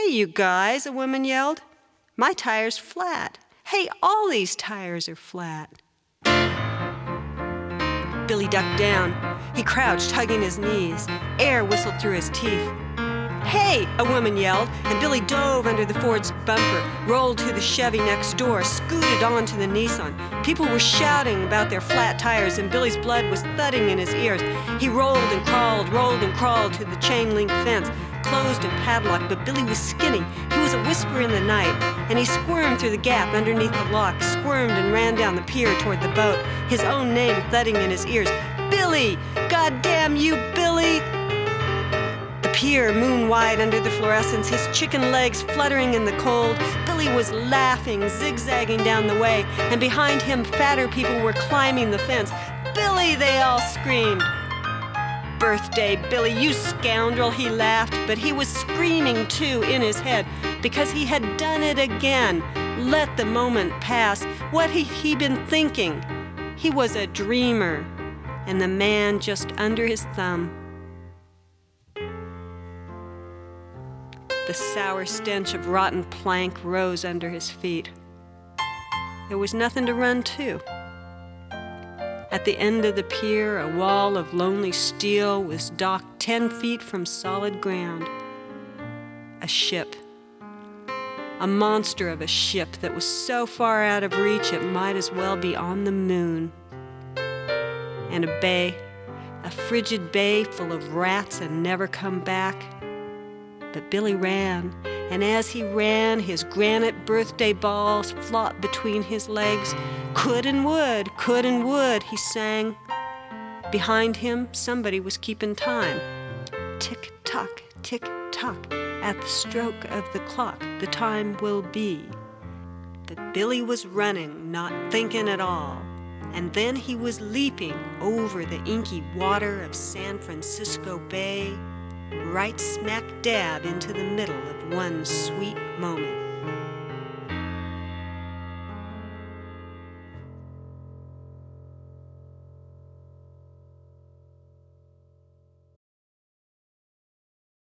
"Hey, you guys," a woman yelled. "My tire's flat. Hey, all these tires are flat." Billy ducked down. He crouched, hugging his knees. Air whistled through his teeth. "Hey!" a woman yelled, and Billy dove under the Ford's bumper, rolled to the Chevy next door, scooted onto the Nissan. People were shouting about their flat tires, and Billy's blood was thudding in his ears. He rolled and crawled to the chain-link fence, closed and padlocked, but Billy was skinny. He was a whisper in the night, and he squirmed through the gap underneath the lock, squirmed and ran down the pier toward the boat, his own name thudding in his ears. "Billy! God damn you, Billy!" The pier, moon-wide under the fluorescence, his chicken legs fluttering in the cold. Billy was laughing, zigzagging down the way, and behind him fatter people were climbing the fence. "Billy!" they all screamed. "Birthday, Billy, you scoundrel," he laughed, but he was screaming too in his head because he had done it again. Let the moment pass. What had he been thinking? He was a dreamer, and the man just under his thumb. The sour stench of rotten plank rose under his feet. There was nothing to run to. At the end of the pier, a wall of lonely steel was docked 10 feet from solid ground. A ship. A monster of a ship that was so far out of reach it might as well be on the moon. And a bay, a frigid bay full of rats and never come back. But Billy ran, and as he ran, his granite birthday balls flopped between his legs. Could and would, he sang. Behind him, somebody was keeping time. Tick-tock, tick-tock, at the stroke of the clock, the time will be. But Billy was running, not thinking at all. And then he was leaping over the inky water of San Francisco Bay, right smack dab into the middle of one sweet moment.